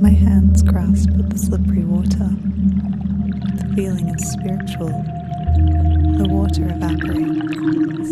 My hands grasp at the slippery water. The feeling is spiritual. The water evaporates.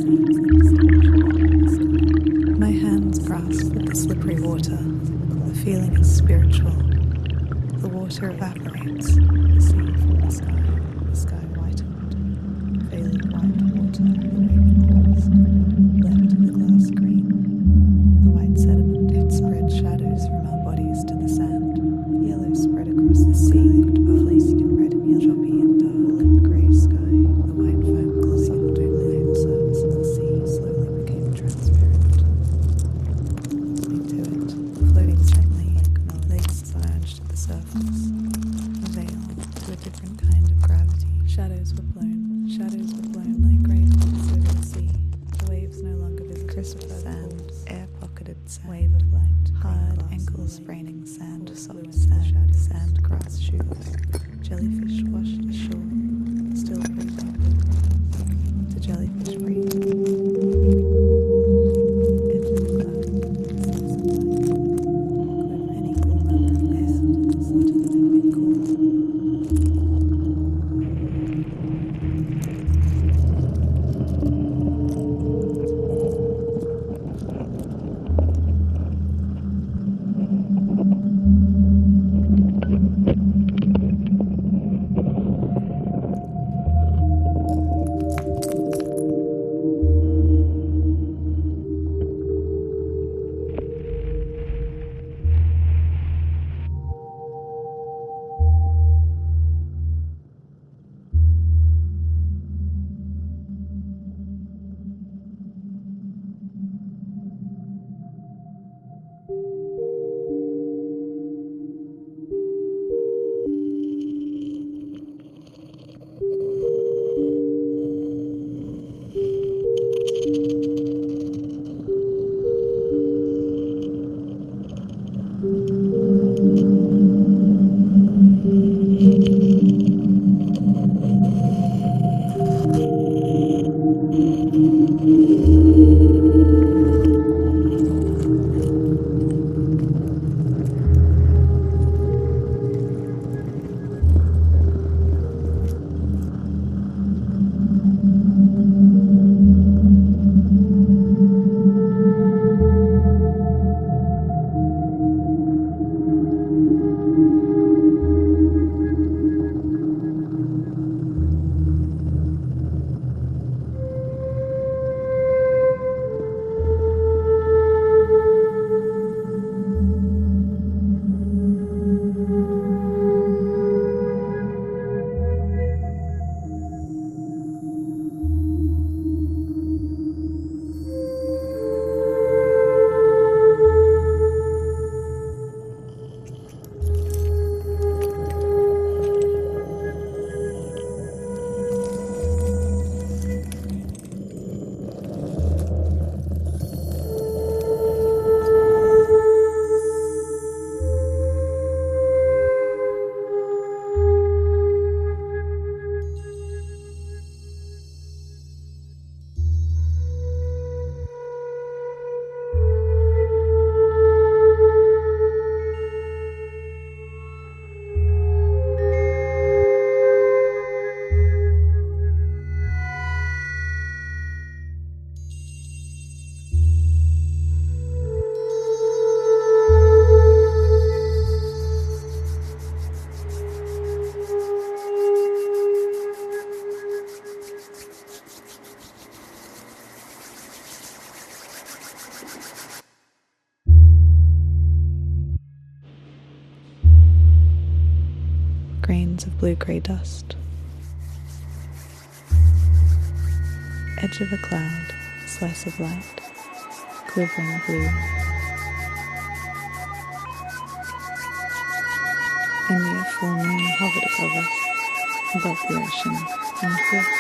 My hands grasp at the slippery water. The feeling is spiritual. The water evaporates. The sea from the sky whitened. Failing white water, the waving walls, left the glass green. The white sediment had spread shadows from our bodies to the sand. Yellow spread across the sea, flaming in red and yellow, choppy and dull in the grey sky. The white foam glossomed only on the surface of the sea, slowly became transparent. Listening to it, floating gently like legs submerged at the surface, a veil to a different kind of gravity. Shadows were blown like grey clouds over the sea. The waves no longer visited Christopher sand, air-pocketed sand, wave of light, hard, ankle-spraining sand, soft sand, sand grass shoes, jellyfish washed ashore, still breathing. The jellyfish breathe. Grains of blue-grey dust. Edge of a cloud, slice of light, quivering blue. Only a full moon hovered above us, above the ocean and the cliffs.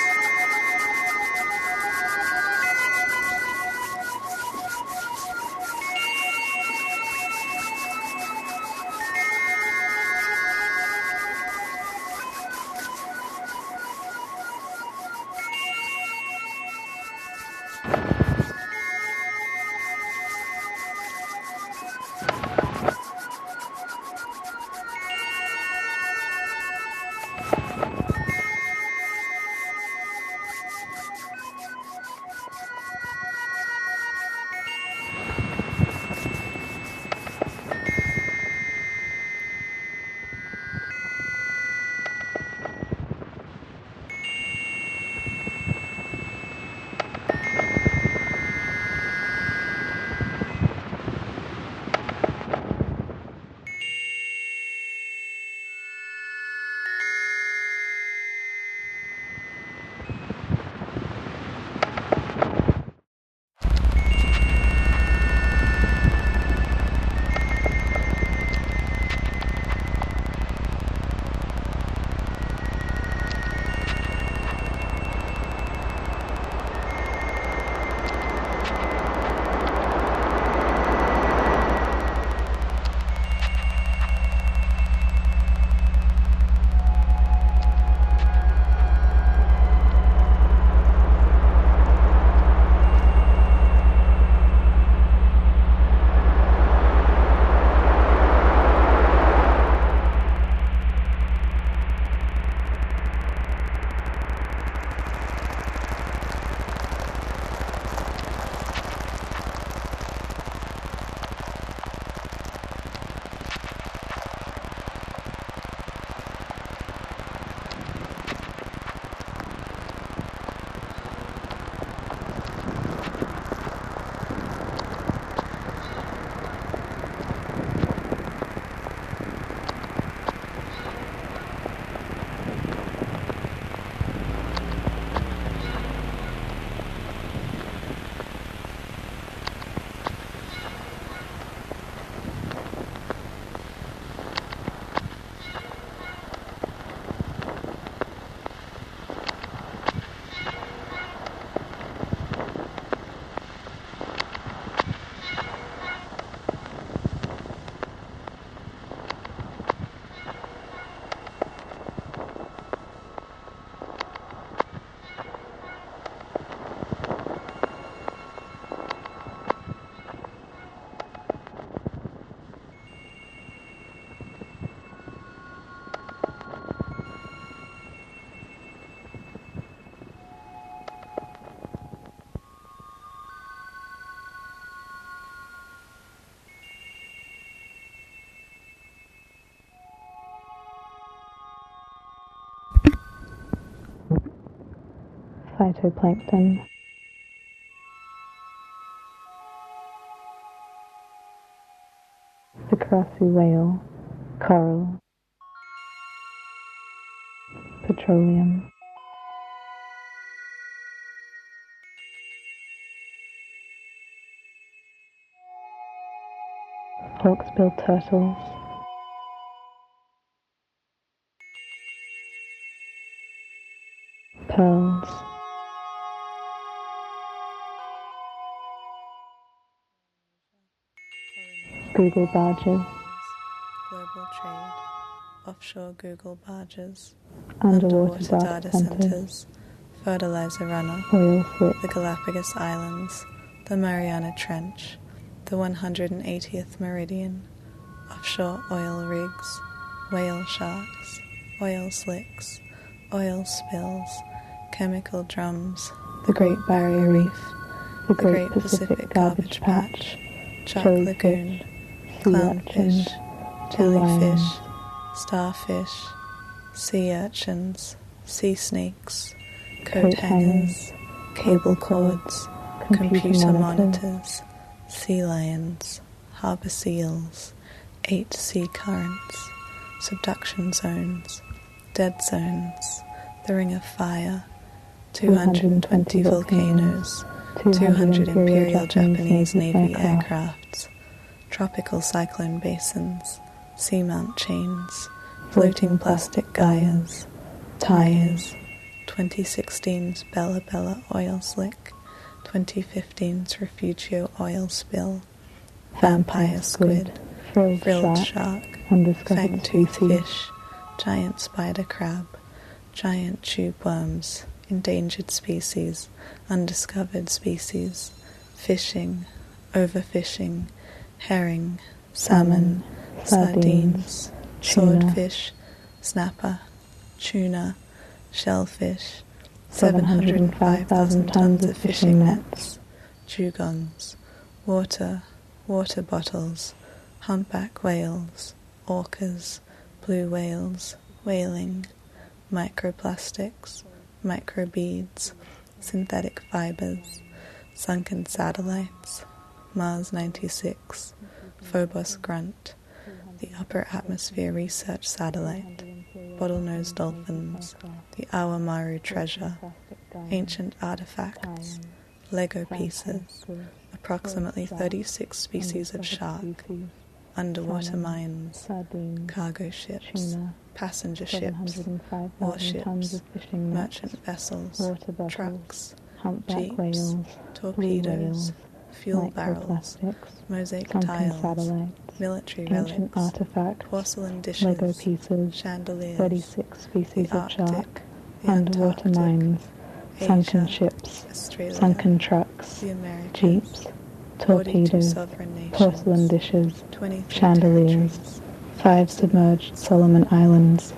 phytoplankton, the karasu whale, coral, petroleum, hawksbill turtles, pearls, Google barges, global trade, offshore Google barges, underwater data centers, centers, fertilizer runoff, oil slick, the Galapagos Islands, the Mariana Trench, the 180th meridian, offshore oil rigs, whale sharks, oil slicks, oil spills, chemical drums, the Great Barrier Reef, the Great Pacific Garbage Patch, Chuck jellyfish, Lagoon, sea clownfish, urchins, jellyfish, lions, starfish, sea urchins, sea snakes, coat coat hangers, cable cords, computer monitors, monitors, sea lions, harbour seals, 8 sea currents, subduction zones, dead zones, the Ring of Fire, 220 volcanoes, 200 Imperial Japanese Navy aircrafts, tropical cyclone basins, seamount chains, floating plastic Gaias, tires, 2016's Bella Bella oil slick, 2015's Refugio oil spill, vampire squid, frilled shark, fang-toothed fish, giant spider crab, giant tube worms, endangered species, undiscovered species, fishing, overfishing, herring, salmon, sardines, swordfish, snapper, tuna, shellfish, 705,000 tons of fishing nets, dugongs, water bottles, humpback whales, orcas, blue whales, whaling, microplastics, microbeads, synthetic fibers, sunken satellites, Mars 96, Phobos Grunt, the Upper Atmosphere Research Satellite, bottlenose dolphins, the Awamaru treasure, ancient artifacts, Lego pieces, approximately 36 species of shark, underwater mines, cargo ships, passenger ships, warships, merchant vessels, trucks, jeeps, torpedoes, fuel barrels, mosaic tiles, military relics, porcelain dishes, chandeliers, 36 species the of shark, Arctic, the underwater Antarctic, mines, sunken Asia, ships, Australia, sunken trucks, the Americas, jeeps, 42 torpedoes, sovereign nations, porcelain dishes, 23 chandeliers, territories, 5 submerged Solomon Islands.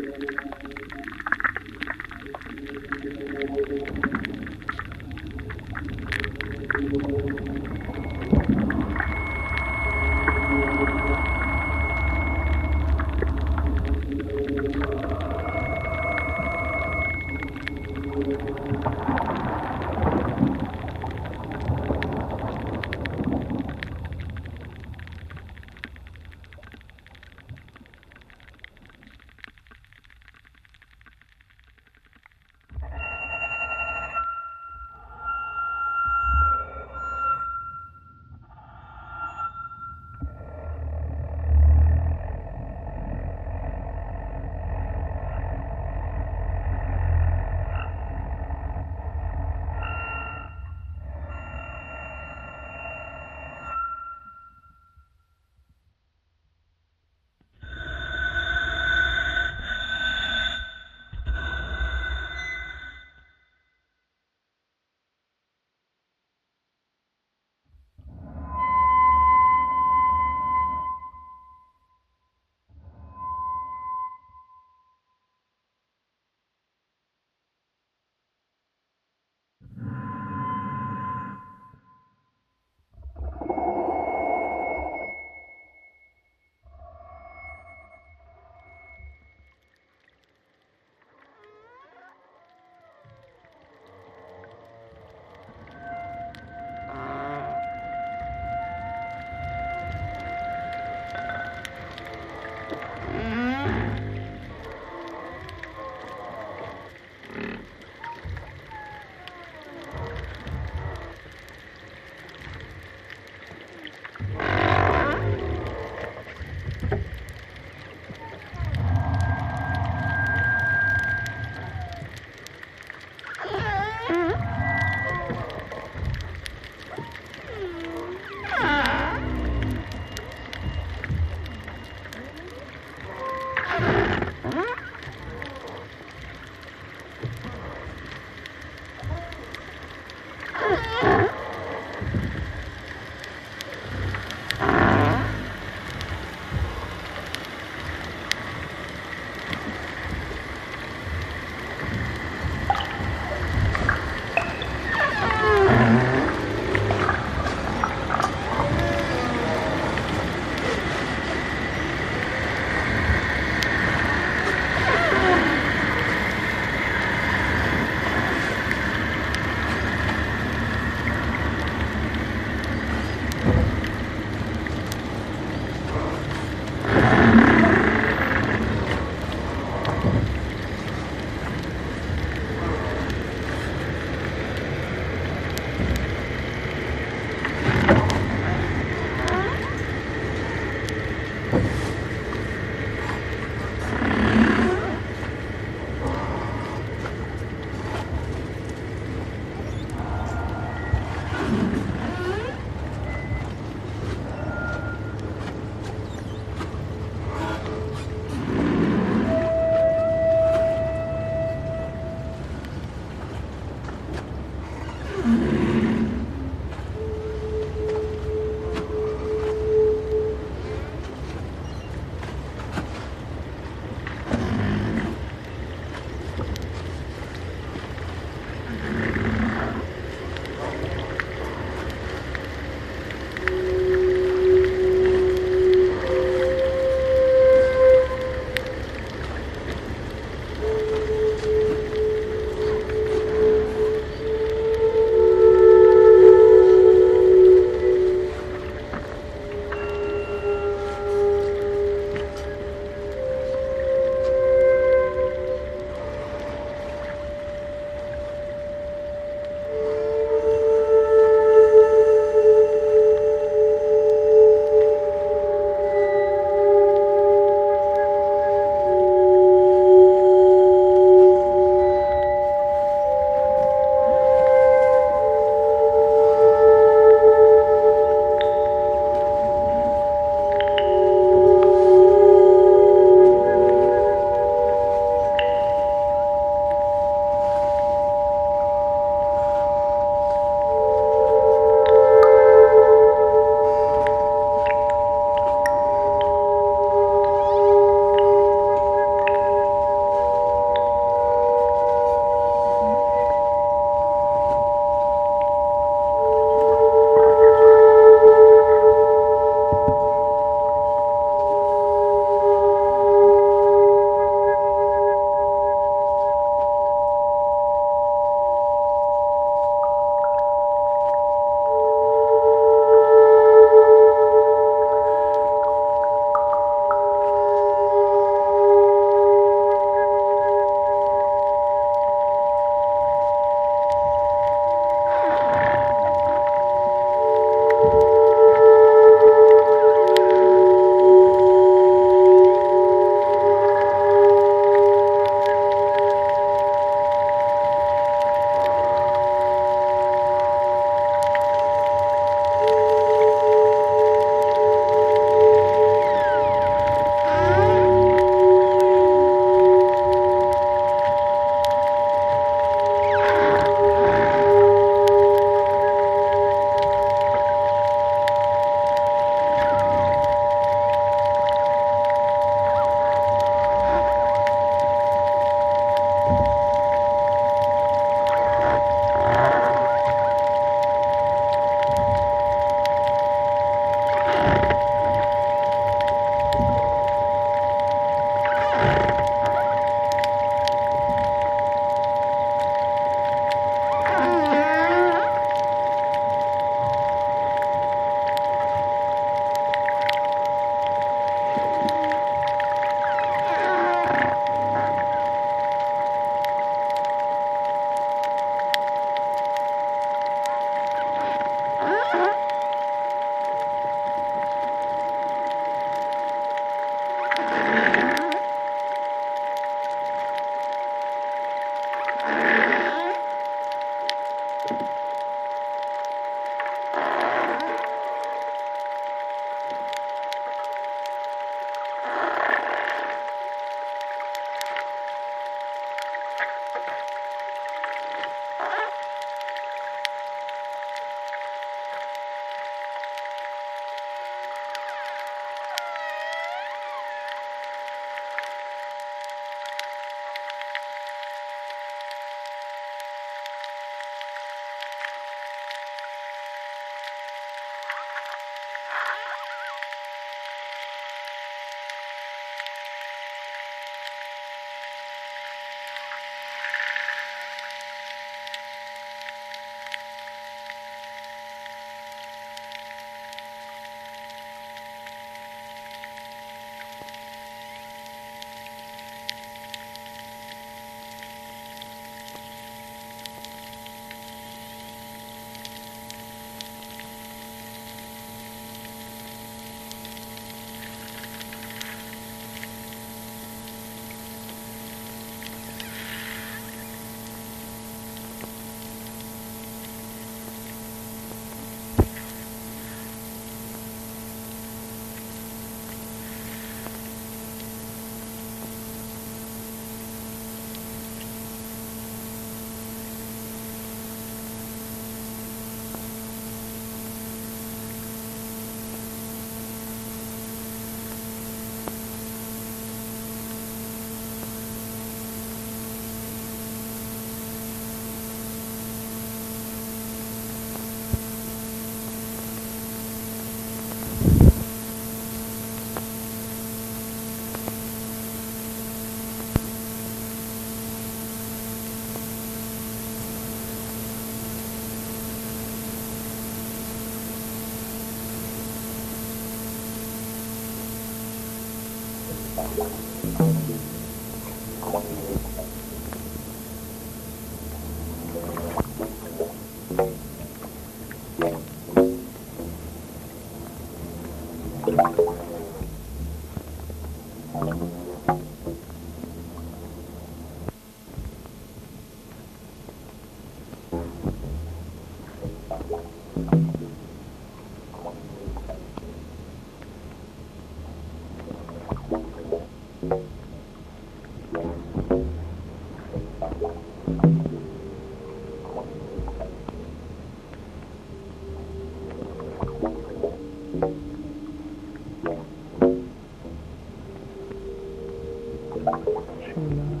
Shima,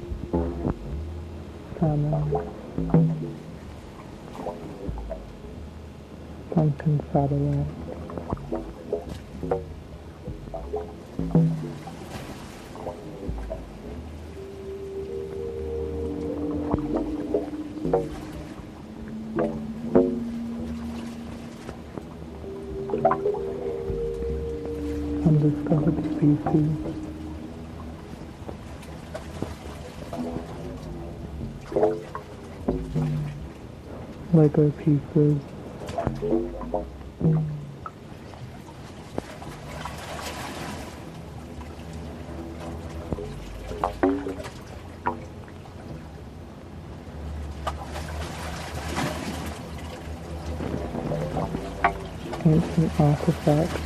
Salmon, Pumpkin Satellite, Undiscovered Species, Lego Pieces, Ancient Artifacts,